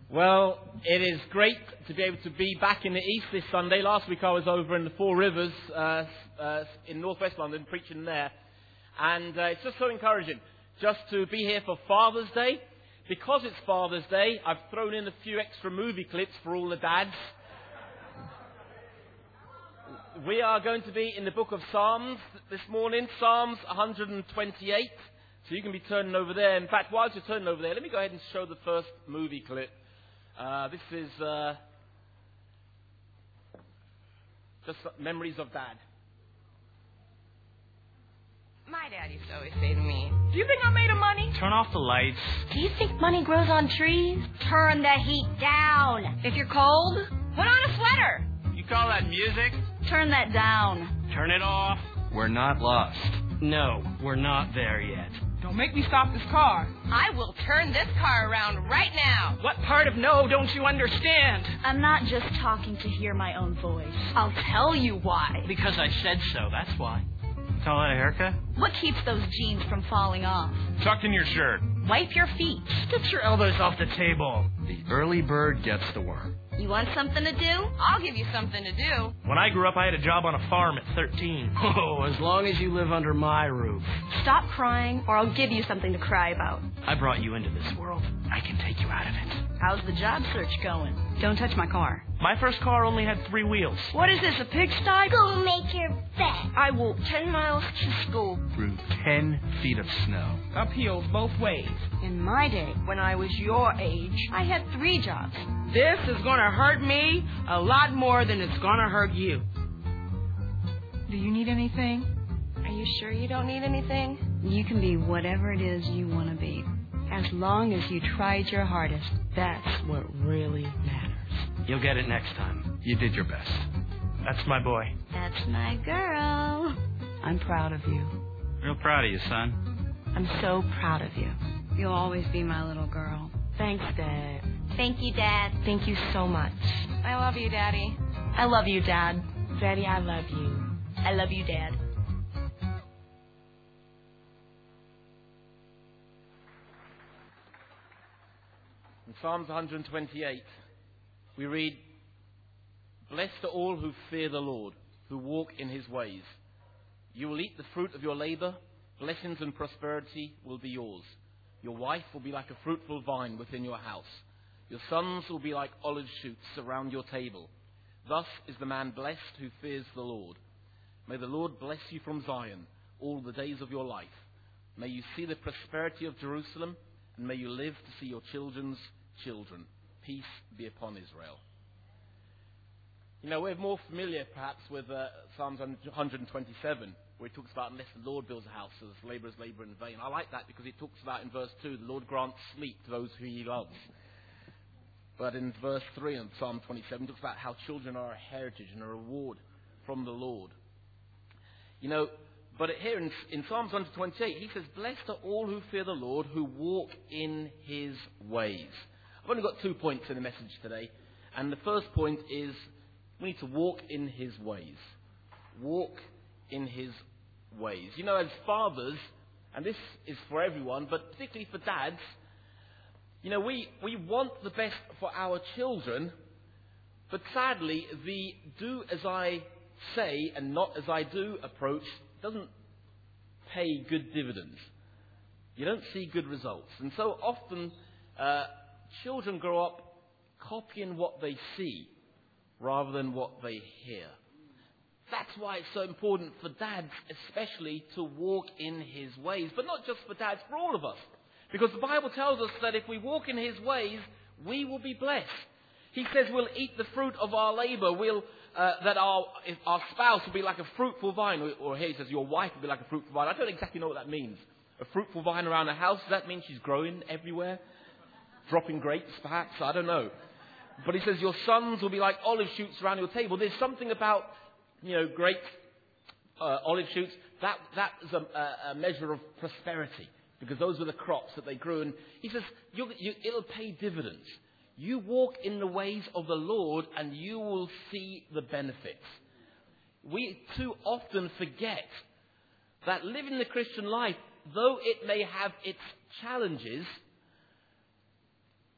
Well, it is great to be able to be back in the East this Sunday. Last week I was over in the Four Rivers in northwest London preaching there. And it's just so encouraging just to be here for Father's Day. Because it's Father's Day, I've thrown in a few extra movie clips for all the dads. We are going to be in the book of Psalms this morning, Psalms 128. So you can be turning over there. In fact, while you're turning over there, let me go ahead and show the first movie clip. This is just memories of Dad. My dad used to always say to me, "Do you think I'm made of money? Turn off the lights." Do you think money grows on trees? Turn the heat down. If you're cold, put on a sweater." You call that music? Turn that down. Turn it off. We're not lost. No, we're not there yet. Don't make me stop this car. I will turn this car around right now. What part of no don't you understand? I'm not just talking to hear my own voice. I'll tell you why. Because I said so, that's why. Call that a haircut? What keeps those jeans from falling off? Tuck in your shirt. Wipe your feet. Get your elbows off the table. The early bird gets the worm. You want something to do? I'll give you something to do. When I grew up, I had a job on a farm at 13. Oh, as long as you live under my roof. Stop crying, or I'll give you something to cry about. I brought you into this world. I can take you out of it. How's the job search going? Don't touch my car. My first car only had 3 wheels. What is this, a pigsty? Go make your bed. I walk 10 miles to school. Through 10 feet of snow. Uphill both ways. In my day, when I was your age, I had 3 jobs. This is gonna hurt me a lot more than it's gonna hurt you. Do you need anything? Are you sure you don't need anything? You can be whatever it is you want to be. As long as you tried your hardest, that's what really matters. You'll get it next time. You did your best. That's my boy. That's my girl. I'm proud of you. Real proud of you, son. I'm so proud of you. You'll always be my little girl. Thanks, Dad. Thank you, Dad. Thank you so much. I love you, Daddy. I love you, Dad. Daddy, I love you. I love you, Dad. In Psalms 128, we read, "Blessed are all who fear the Lord, who walk in his ways. You will eat the fruit of your labor. Blessings and prosperity will be yours. Your wife will be like a fruitful vine within your house. Your sons will be like olive shoots around your table. Thus is the man blessed who fears the Lord. May the Lord bless you from Zion all the days of your life. May you see the prosperity of Jerusalem, and may you live to see your children's children. Peace be upon Israel." You know, we're more familiar perhaps with Psalms 127, where it talks about, "Unless the Lord builds a house, as laborers labor in vain." I like that because it talks about in verse 2, the Lord grants sleep to those who he loves. But in verse 3 of Psalm 27, it talks about how children are a heritage and a reward from the Lord. You know, but here in Psalms 128, he says, "Blessed are all who fear the Lord, who walk in his ways." I've only got 2 points in the message today. And the first point is we need to walk in his ways. Walk in his ways. You know, as fathers, and this is for everyone, but particularly for dads, you know, we want the best for our children, but sadly, the do as I say and not as I do approach doesn't pay good dividends. You don't see good results. And so often, children grow up copying what they see rather than what they hear. That's why it's so important for dads especially to walk in his ways. But not just for dads, for all of us. Because the Bible tells us that if we walk in his ways, we will be blessed. He says we'll eat the fruit of our labor. That our spouse will be like a fruitful vine. Or here he says your wife will be like a fruitful vine. I don't exactly know what that means. A fruitful vine around the house, does that mean she's growing everywhere? Dropping grapes, perhaps? I don't know. But he says your sons will be like olive shoots around your table. There's something about, you know, grapes, olive shoots. That is a measure of prosperity. Because those were the crops that they grew. And he says it'll pay dividends. You walk in the ways of the Lord and you will see the benefits. We too often forget that living the Christian life, though it may have its challenges,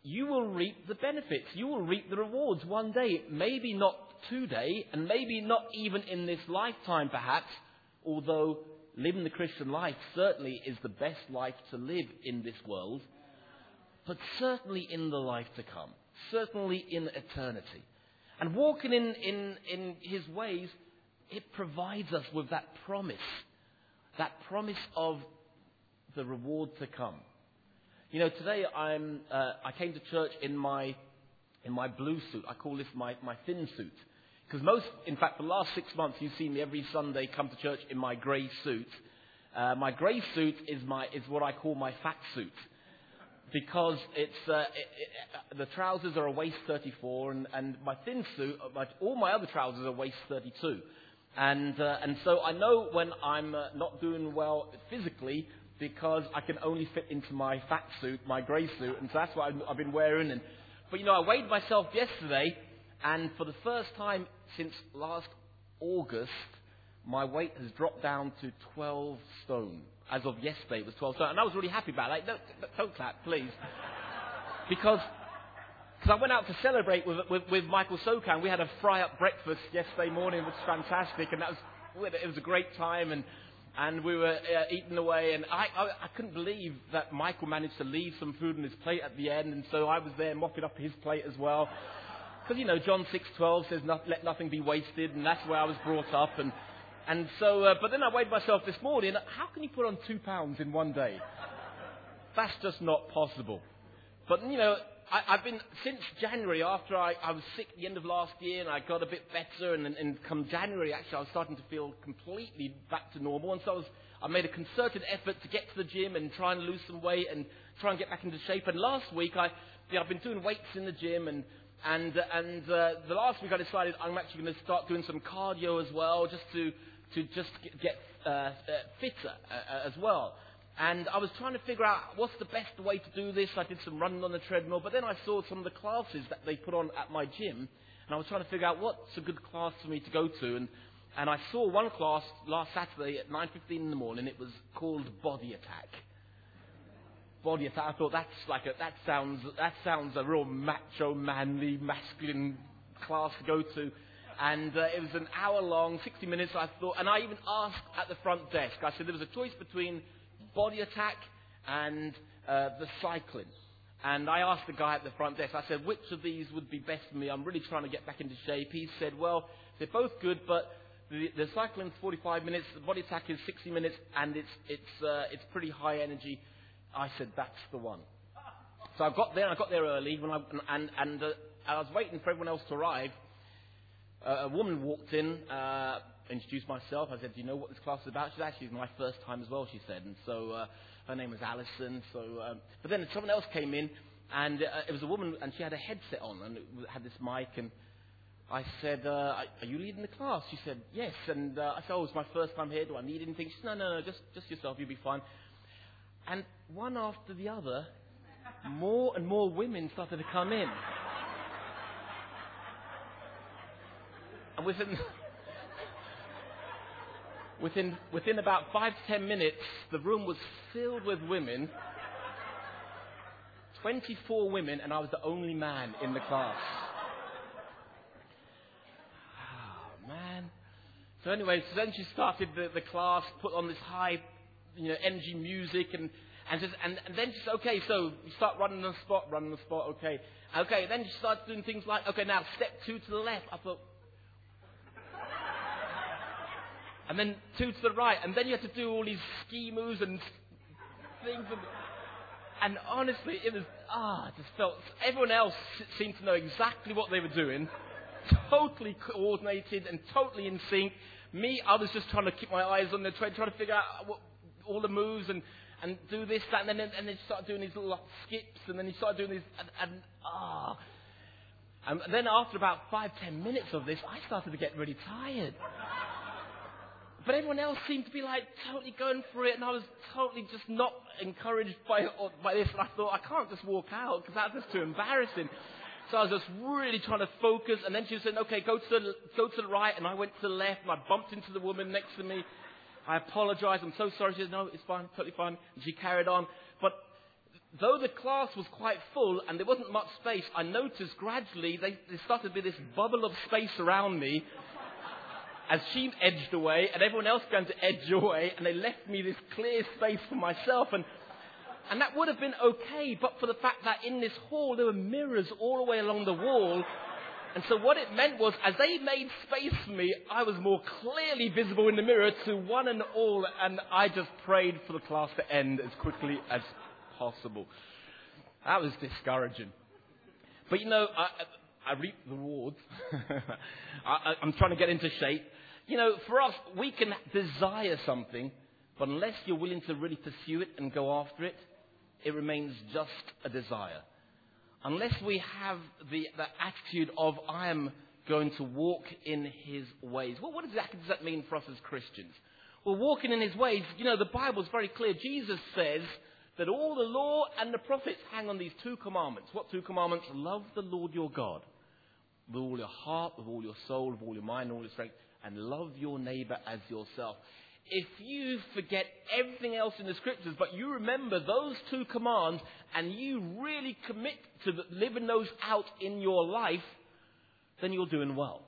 you will reap the benefits. You will reap the rewards one day. Maybe not today, and maybe not even in this lifetime perhaps, although living the Christian life certainly is the best life to live in this world, but certainly in the life to come, certainly in eternity. And walking in his ways, it provides us with that promise of the reward to come. You know, today I came to church in my blue suit. I call this my thin suit. Because in fact, the last 6 months, you've seen me every Sunday come to church in my grey suit. My grey suit is what I call my fat suit. Because the trousers are a waist 34, and my thin suit, all my other trousers are waist 32. And so I know when I'm not doing well physically, because I can only fit into my fat suit, my grey suit, and so that's what I've been wearing. But you know, I weighed myself yesterday, and for the first time since last August, my weight has dropped down to 12 stone. As of yesterday, it was 12 stone, and I was really happy about it. Don't clap, please. Because I went out to celebrate with Michael Sokan. We had a fry-up breakfast yesterday morning, which was fantastic, and it was a great time, and we were eating away, and I couldn't believe that Michael managed to leave some food on his plate at the end, and so I was there mopping up his plate as well. Because, you know, John 6:12 says, let nothing be wasted, and that's where I was brought up, and so, but then I weighed myself this morning. How can you put on 2 pounds in one day? That's just not possible. But, you know, I've been, since January, after I was sick at the end of last year, and I got a bit better, and come January, actually, I was starting to feel completely back to normal, and so I made a concerted effort to get to the gym and try and lose some weight and try and get back into shape. And last week, I've been doing weights in the gym, and the last week I decided I'm actually going to start doing some cardio as well, just to get fitter as well. And I was trying to figure out what's the best way to do this. I did some running on the treadmill, but then I saw some of the classes that they put on at my gym, and I was trying to figure out what's a good class for me to go to. And I saw one class last Saturday at 9:15 in the morning. It was called Body Attack. Body Attack. I thought that sounds a real macho, manly, masculine class to go to. And it was an hour long, 60 minutes. I thought, and I even asked at the front desk. I said there was a choice between Body Attack and the cycling. And I asked the guy at the front desk, I said, which of these would be best for me? I'm really trying to get back into shape. He said, well, they're both good, but the cycling's 45 minutes, the Body Attack is 60 minutes, and it's pretty high energy. I said, that's the one. So I got there early, and I was waiting for everyone else to arrive. A woman walked in, introduced myself. I said, do you know what this class is about? She said, actually, it's my first time as well, she said. And so her name was Alison. But then someone else came in, and it was a woman, and she had a headset on, and it had this mic. And I said, are you leading the class? She said, yes. And I said, oh, it's my first time here. Do I need anything? She said, no, just yourself. You'll be fine. And one after the other, more and more women started to come in. And within about 5 to 10 minutes, the room was filled with women. 24 women, and I was the only man in the class. Oh, man. So anyway, then she started the class, put on this high, energy music, and then she said, okay, so you start running the spot, okay. Okay, then she starts doing things like, okay, now step 2 to the left. I thought, and then 2 to the right, and then you have to do all these ski moves and things, and honestly, it was, it just felt, everyone else seemed to know exactly what they were doing, totally coordinated and totally in sync. Me, I was just trying to keep my eyes on the tread, trying to figure out all the moves and do this, that, and then you start doing these little skips, and then you start doing these, and then after about 5-10 minutes of this, I started to get really tired. But everyone else seemed to be totally going for it, and I was totally just not encouraged by this. And I thought, I can't just walk out because that's just too embarrassing. So I was just really trying to focus. And then she said, okay, go to the right. And I went to the left, and I bumped into the woman next to me. I apologized. I'm so sorry. She said, no, it's fine, totally fine. And she carried on. But though the class was quite full and there wasn't much space, I noticed gradually there started to be this bubble of space around me as she edged away and everyone else began to edge away, and they left me this clear space for myself. And that would have been okay, but for the fact that in this hall there were mirrors all the way along the wall. And so what it meant was, as they made space for me, I was more clearly visible in the mirror to one and all, and I just prayed for the class to end as quickly as possible. That was discouraging. But you know, I reap the rewards. I'm trying to get into shape. You know, for us, we can desire something, but unless you're willing to really pursue it and go after it, it remains just a desire. Unless we have the attitude of, I am going to walk in his ways. Well, what exactly does that mean for us as Christians? Well, walking in his ways, you know, the Bible's very clear. Jesus says that all the law and the prophets hang on these two commandments. What two commandments? Love the Lord your God with all your heart, with all your soul, with all your mind, and all your strength, and love your neighbor as yourself. If you forget everything else in the scriptures, but you remember those two commands, and you really commit to living those out in your life, then you're doing well.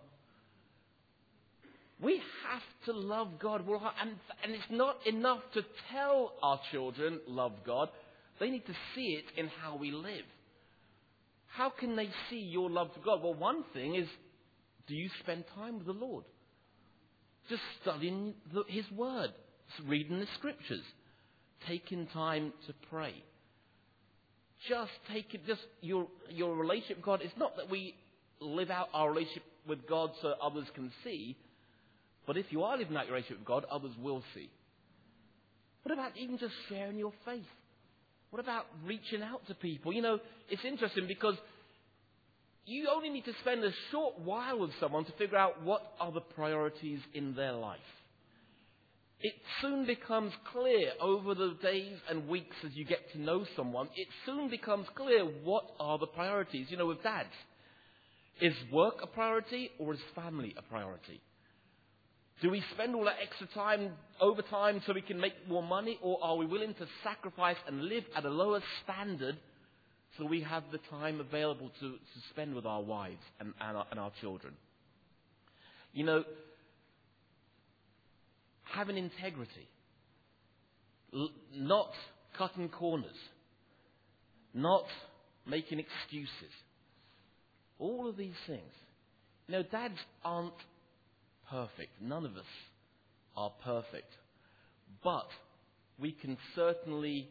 We have to love God. And it's not enough to tell our children, love God. They need to see it in how we live. How can they see your love for God? Well, one thing is, do you spend time with the Lord? Just studying his word, reading the scriptures, taking time to pray. Just your relationship with God. It's not that we live out our relationship with God so others can see, but if you are living out your relationship with God, others will see. What about even just sharing your faith? What about reaching out to people? You know, it's interesting because you only need to spend a short while with someone to figure out what are the priorities in their life. It soon becomes clear over the days and weeks as you get to know someone, it soon becomes clear what are the priorities. You know, with dads, is work a priority or is family a priority? Do we spend all that extra time, overtime, so we can make more money, or are we willing to sacrifice and live at a lower standard so we have the time available to spend with our wives and our children? You know, having integrity, not cutting corners, not making excuses. All of these things. You know, dads aren't perfect. None of us are perfect. But we can certainly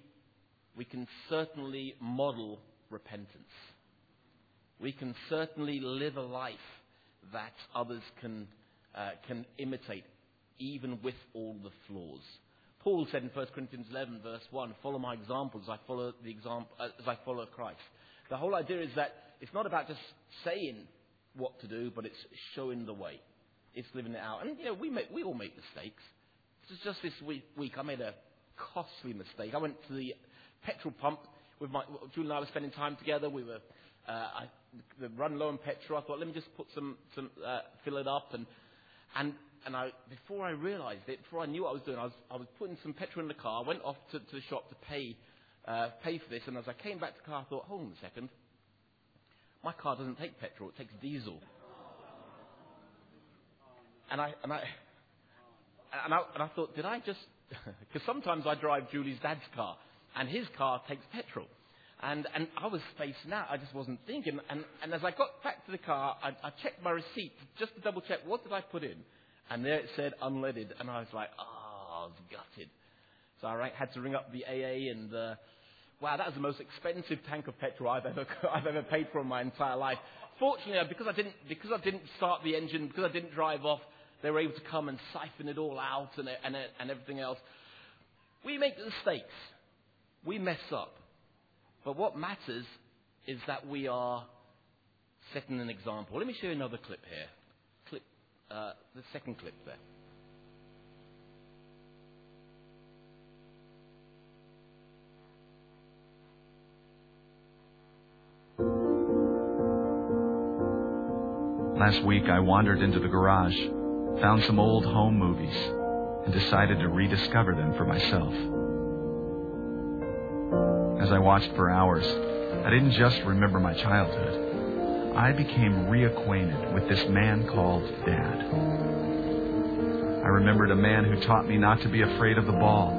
model repentance. We can certainly live a life that others can imitate, even with all the flaws. Paul said in 1 Corinthians 11, verse 1, "Follow my example as I follow Christ." The whole idea is that it's not about just saying what to do, but it's showing the way. It's living it out. And, you know, we all make mistakes. Just this week, I made a costly mistake. I went to the petrol pump with Julie and I were spending time together. We were I run low on petrol. I thought, let me just put some fill it up, and before I realised it, before I knew what I was doing, I was putting some petrol in the car. I went off to the shop to pay for this, and as I came back to the car, I thought, hold on a second, my car doesn't take petrol; it takes diesel. And I thought, did I just? Because sometimes I drive Julie's dad's car, and his car takes petrol. And I was spacing out. I just wasn't thinking. And as I got back to the car, I checked my receipt just to double check, what did I put in? And there it said unleaded. And I was like, I was gutted. So I had to ring up the AA, and wow, that was the most expensive tank of petrol I've ever paid for in my entire life. Fortunately, because I didn't start the engine, because I didn't drive off, they were able to come and siphon it all out and everything else. We make mistakes. We mess up. But what matters is that we are setting an example. Let me show you another clip here. The second clip there. Last week I wandered into the garage, found some old home movies, and decided to rediscover them for myself. As I watched for hours, I didn't just remember my childhood. I became reacquainted with this man called Dad. I remembered a man who taught me not to be afraid of the ball.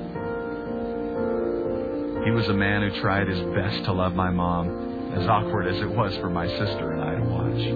He was a man who tried his best to love my mom, as awkward as it was for my sister and I to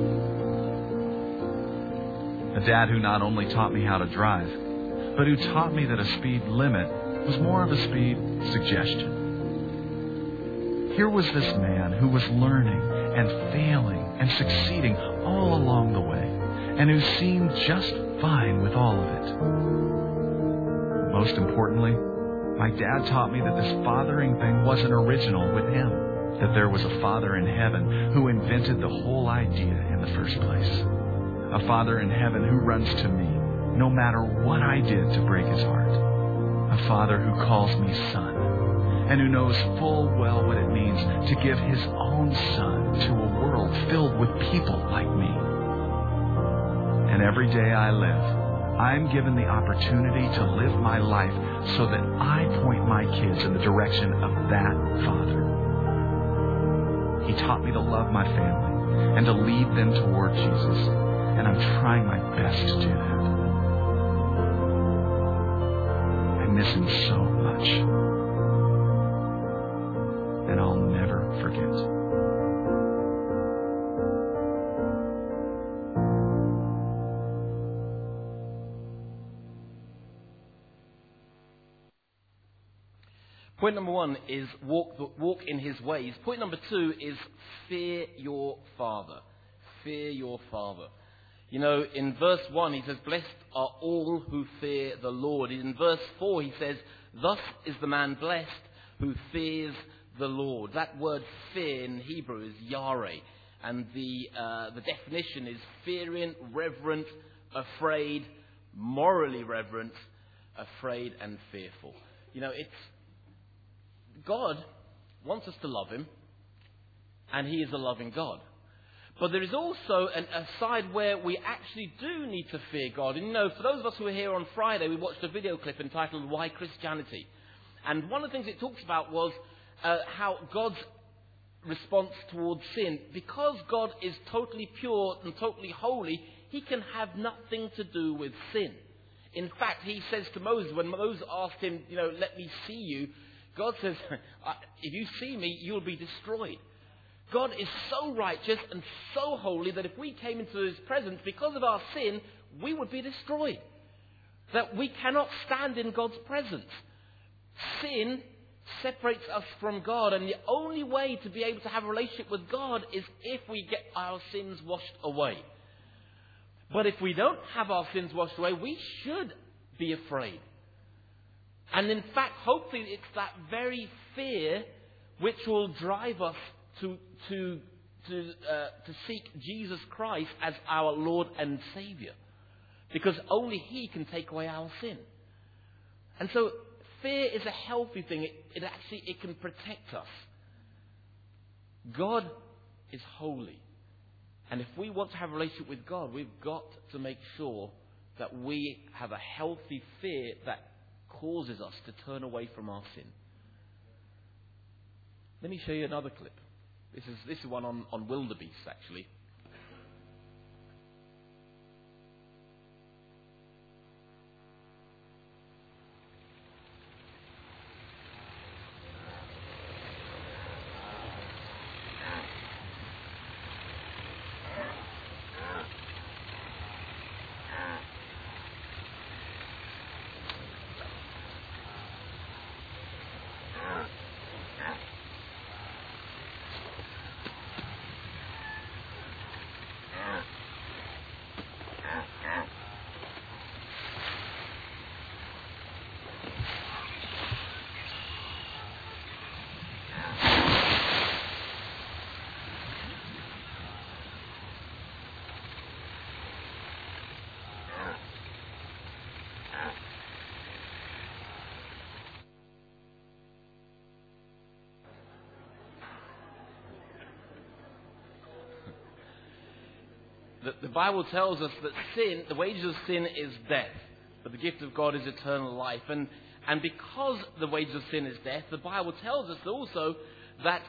watch. A dad who not only taught me how to drive, but who taught me that a speed limit was more of a speed suggestion. Here was this man who was learning and failing and succeeding all along the way, and who seemed just fine with all of it. Most importantly, my dad taught me that this fathering thing wasn't original with him, that there was a Father in heaven who invented the whole idea in the first place. A Father in heaven who runs to me, no matter what I did to break his heart. A Father who calls me son, and who knows full well what it means to give his own Son to a world filled with people like me. And every day I live, I'm given the opportunity to live my life so that I point my kids in the direction of that Father. He taught me to love my family and to lead them toward Jesus, and I'm trying my best to do that. I miss him so much, and I'll never forget. Point number 1 is walk in his ways. Point number 2 is fear your Father. Fear your Father. You know, in verse 1 he says, blessed are all who fear the Lord. In verse 4 he says, thus is the man blessed who fears the Lord. That word fear in Hebrew is yareh. And the definition is fearing, reverent, afraid, morally reverent, afraid and fearful. You know, God wants us to love him, and he is a loving God. But there is also a side where we actually do need to fear God. And you know, for those of us who were here on Friday, we watched a video clip entitled Why Christianity? And one of the things it talks about was how God's response towards sin. Because God is totally pure and totally holy, he can have nothing to do with sin. In fact, he says to Moses, when Moses asked him, you know, let me see you, God says, if you see me, you'll be destroyed. God is so righteous and so holy that if we came into his presence because of our sin, we would be destroyed. That we cannot stand in God's presence. Sin separates us from God, and the only way to be able to have a relationship with God is if we get our sins washed away. But if we don't have our sins washed away, we should be afraid. And in fact, hopefully it's that very fear which will drive us to seek Jesus Christ as our Lord and Saviour. Because only he can take away our sin. And so fear is a healthy thing. It can protect us. God is holy. And if we want to have a relationship with God, we've got to make sure that we have a healthy fear that causes us to turn away from our sin. Let me show you another clip. This is one on wildebeest, actually. The Bible tells us that sin, the wages of sin is death, but the gift of God is eternal life. And And because the wages of sin is death, the Bible tells us also that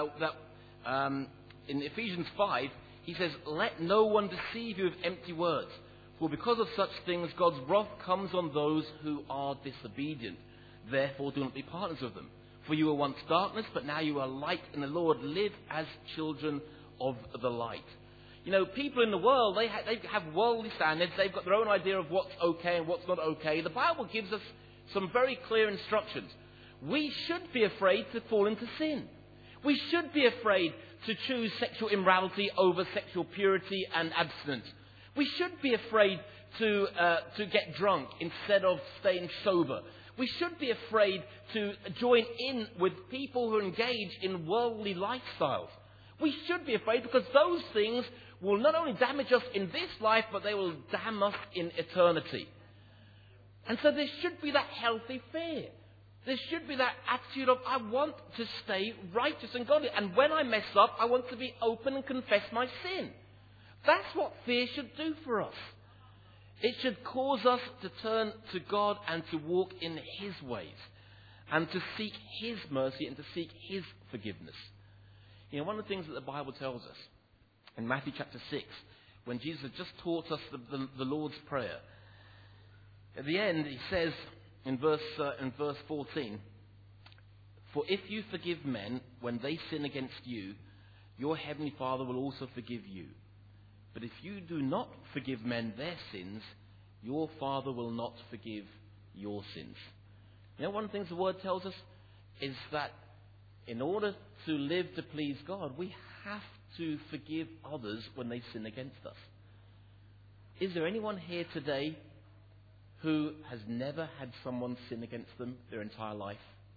in Ephesians 5, he says, "Let no one deceive you with empty words. For because of such things, God's wrath comes on those who are disobedient. Therefore, do not be partners with them. For you were once darkness, but now you are light in the Lord. Live as children of the light." You know, people in the world, they have worldly standards. They've got their own idea of what's okay and what's not okay. The Bible gives us some very clear instructions. We should be afraid to fall into sin. We should be afraid to choose sexual immorality over sexual purity and abstinence. We should be afraid to get drunk instead of staying sober. We should be afraid to join in with people who engage in worldly lifestyles. We should be afraid because those things will not only damage us in this life, but they will damn us in eternity. And so there should be that healthy fear. There should be that attitude of, I want to stay righteous and godly. And when I mess up, I want to be open and confess my sin. That's what fear should do for us. It should cause us to turn to God and to walk in His ways. And to seek His mercy and to seek His forgiveness. You know, one of the things that the Bible tells us in Matthew chapter 6, when Jesus had just taught us the Lord's Prayer, at the end He says in verse 14, "For if you forgive men when they sin against you, your heavenly Father will also forgive you. But if you do not forgive men their sins, your Father will not forgive your sins." You know, one of the things the Word tells us is that in order to live to please God, we have to forgive others when they sin against us. Is there anyone here today who has never had someone sin against them their entire life?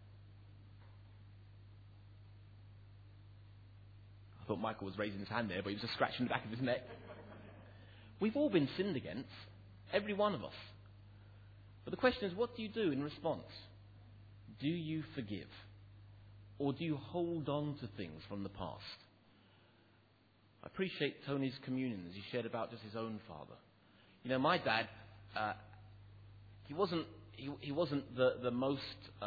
I thought Michael was raising his hand there, but he was just scratching the back of his neck. We've all been sinned against, every one of us. But the question is, what do you do in response? Do you forgive? Or do you hold on to things from the past? I appreciate Tony's communion as he shared about just his own father. You know, my dad, he wasn't the most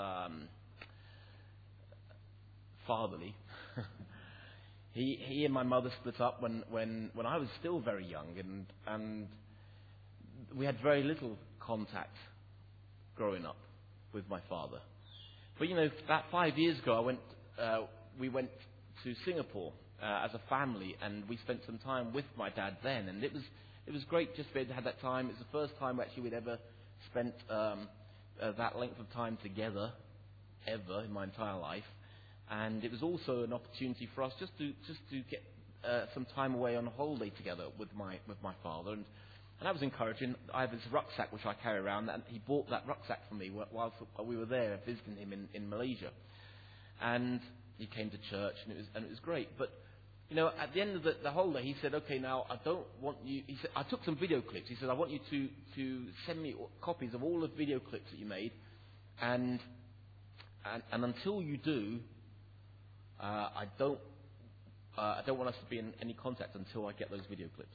fatherly. He and my mother split up when I was still very young, and we had very little contact growing up with my father. But you know, about 5 years ago, we went to Singapore as a family, and we spent some time with my dad then, and it was great just to be able to have that time. It's the first time actually we'd ever spent that length of time together ever in my entire life. And it was also an opportunity for us just to get some time away on a holiday together with my father, and that was encouraging. I have this rucksack which I carry around, and he bought that rucksack for me whilst we were there visiting him in Malaysia. And he came to church, and it was great. But you know, at the end of the holiday, he said, "Okay, now I don't want you." He said, "I took some video clips." He said, "I want you to send me copies of all the video clips that you made, and until you do, I don't want us to be in any contact until I get those video clips."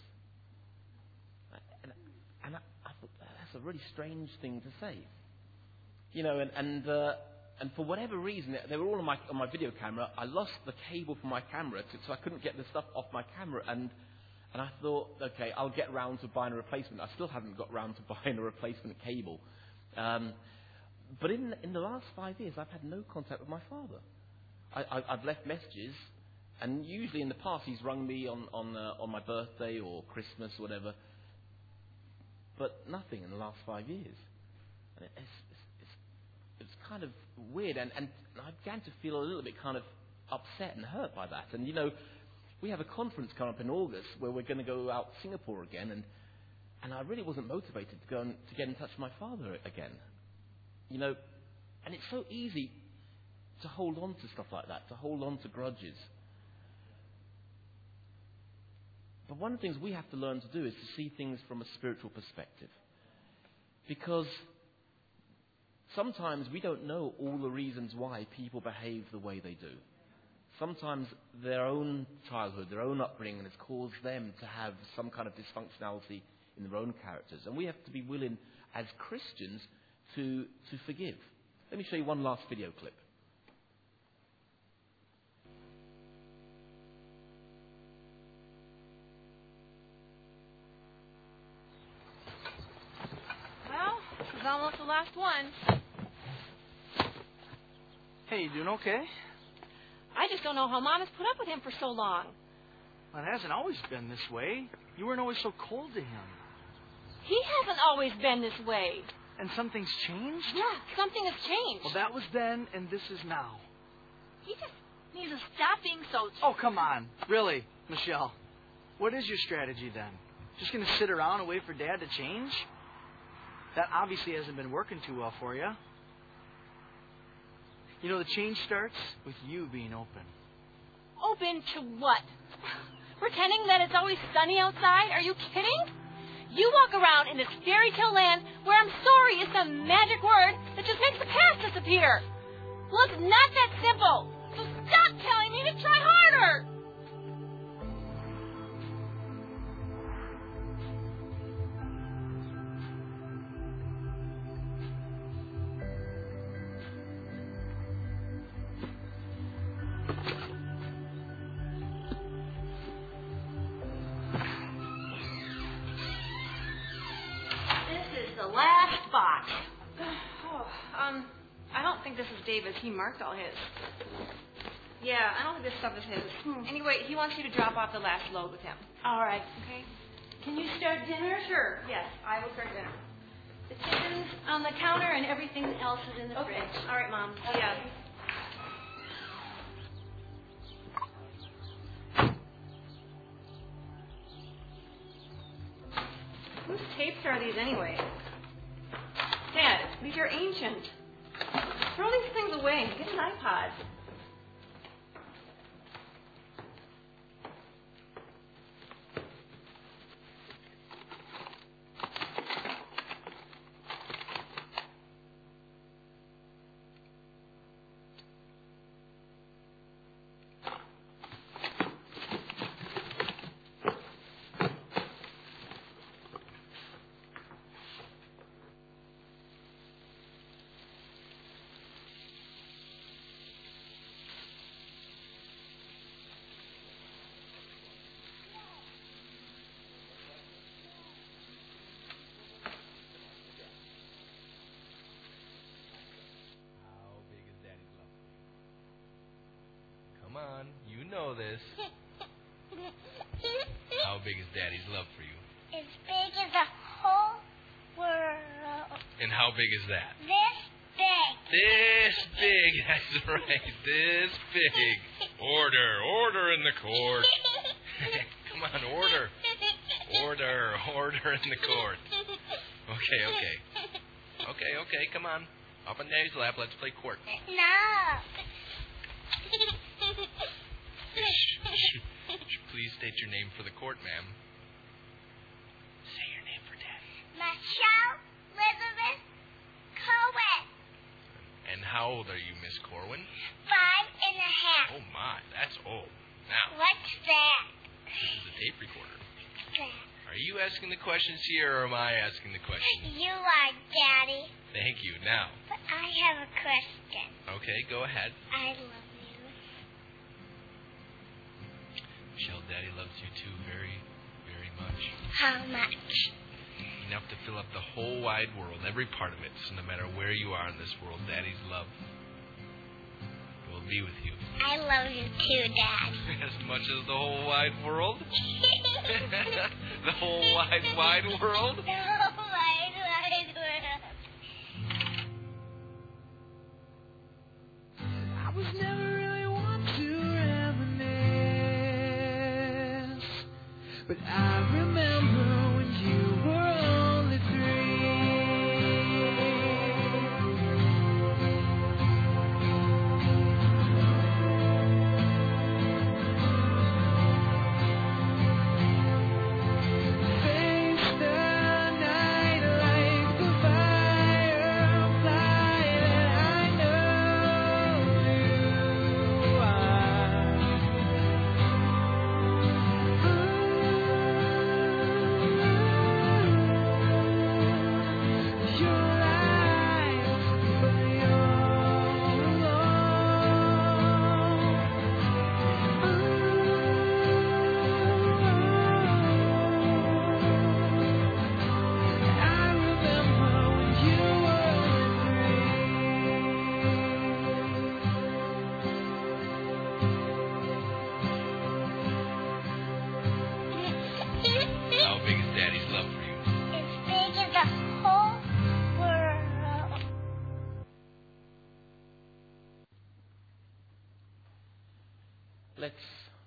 And I thought that's a really strange thing to say, you know. And for whatever reason, they were all on my video camera. I lost the cable for my camera, so I couldn't get the stuff off my camera. And I thought, okay, I'll get round to buying a replacement. I still haven't got round to buying a replacement cable. But in the last 5 years, I've had no contact with my father. I've left messages, and usually in the past he's rung me on my birthday or Christmas or whatever, but nothing in the last 5 years. And it's kind of weird, and I began to feel a little bit kind of upset and hurt by that. And you know, we have a conference coming up in August where we're going to go out to Singapore again, and I really wasn't motivated to get in touch with my father again. You know, and it's so easy to hold on to stuff like that, to hold on to grudges. But one of the things we have to learn to do is to see things from a spiritual perspective. Because sometimes we don't know all the reasons why people behave the way they do. Sometimes their own childhood, their own upbringing has caused them to have some kind of dysfunctionality in their own characters. And we have to be willing, as Christians, to forgive. Let me show you one last video clip. Well, this is almost the last one. Hey, you doing okay? I just don't know how Mom has put up with him for so long. Well, it hasn't always been this way. You weren't always so cold to him. He hasn't always been this way. And something's changed? Yeah, something has changed. Well, that was then, and this is now. He just needs to stop being so... Oh, come on. Really, Michelle. What is your strategy then? Just going to sit around and wait for Dad to change? That obviously hasn't been working too well for you. You know, the change starts with you being open. Open to what? Pretending that it's always sunny outside? Are you kidding? You walk around in this fairy tale land where I'm sorry is some magic word that just makes the past disappear. Well, it's not that simple. So stop telling me to try harder. The last box. I don't think this is David's. He marked all his. Yeah, I don't think this stuff is his. Anyway, he wants you to drop off the last load with him. All right. Okay? Can you start dinner? Sure. Yes, I will start dinner. The chicken's on the counter and everything else is in the Okay. fridge. All right, Mom. Okay. Yeah. Whose tapes are these anyway? Dad, these are ancient. Throw these things away. Get an iPod. Come on, you know this. How big is Daddy's love for you? As big as the whole world. And how big is that? This big. This big, that's right, this big. Order in the court. Come on, order in the court. Okay, come on. Up on Daddy's lap, let's play court. No. Please state your name for the court, ma'am. Say your name for Daddy. Michelle Elizabeth Cohen. And how old are you, Miss Corwin? 5.5. Oh, my, that's old. Now, What's that? this is a tape recorder. That? Are you asking the questions here, or am I asking the questions? You are, Daddy. Thank you. Now, But I have a question. okay, go ahead. I love you. Michelle, Daddy loves you too very, very much. How much? Enough to fill up the whole wide world, every part of it. So no matter where you are in this world, Daddy's love will be with you. I love you too, Dad. As much as the whole wide world? The whole wide world? The whole wide world. I was never really one to reminisce, but I remember when you were only 3. Face the night like the firefly that I know you are.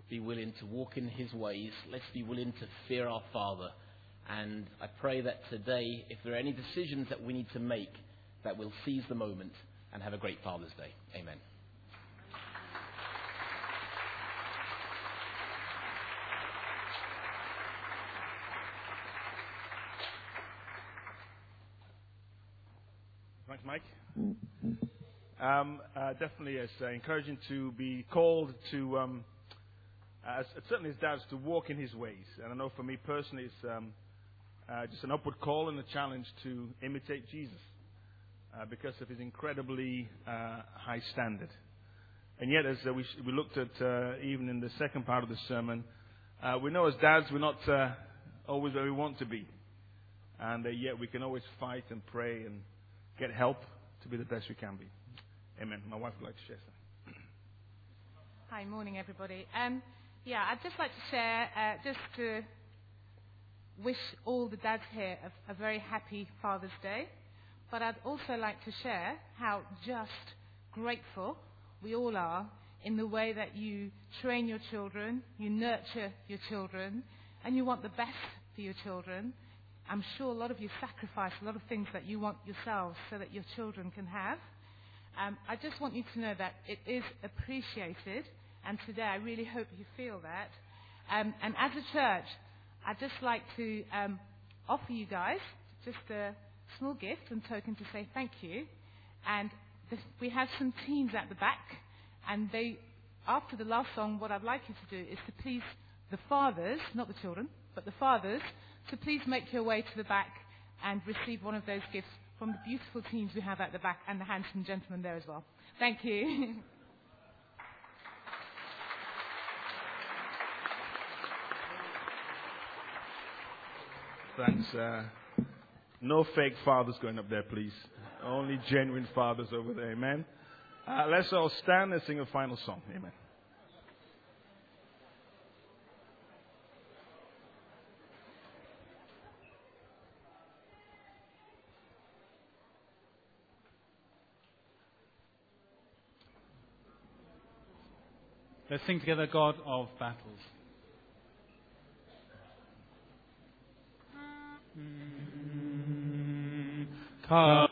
be willing to walk in his ways. Let's be willing to fear our Father. And I pray that today, if there are any decisions that we need to make, that we'll seize the moment and have a great Father's Day. Amen. Thanks, Mike. Definitely, it's encouraging to be called to, certainly as dads, to walk in his ways. And I know for me personally, it's just an upward call and a challenge to imitate Jesus because of his incredibly high standard. And yet, as we looked at even in the second part of the sermon, we know as dads we're not always where we want to be. And yet we can always fight and pray and get help to be the best we can be. Amen. My wife would like to share something. Hi, morning everybody. I'd just like to share, just to wish all the dads here a very happy Father's Day. But I'd also like to share how just grateful we all are in the way that you train your children, you nurture your children, and you want the best for your children. I'm sure a lot of you sacrifice a lot of things that you want yourselves so that your children can have. I just want you to know that it is appreciated, and today I really hope you feel that. And as a church, I'd just like to offer you guys just a small gift and token to say thank you. And we have some teams at the back, and after the last song, what I'd like you to do is to please the fathers, not the children, but the fathers, so please make your way to the back and receive one of those gifts from the beautiful teams we have at the back and the handsome gentleman there as well. Thank you. Thanks. No fake fathers going up there, please. Only genuine fathers over there. Amen. Let's all stand and sing a final song. Amen. Let's sing together, God of Battles. Come.